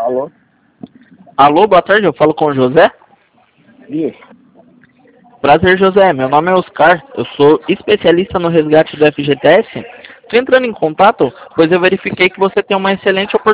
Alô? Alô, boa tarde, eu falo com o José? Isso. Prazer, José. Meu nome é Oscar. Eu sou especialista no resgate do FGTS. Estou entrando em contato, pois eu verifiquei que você tem uma excelente oportunidade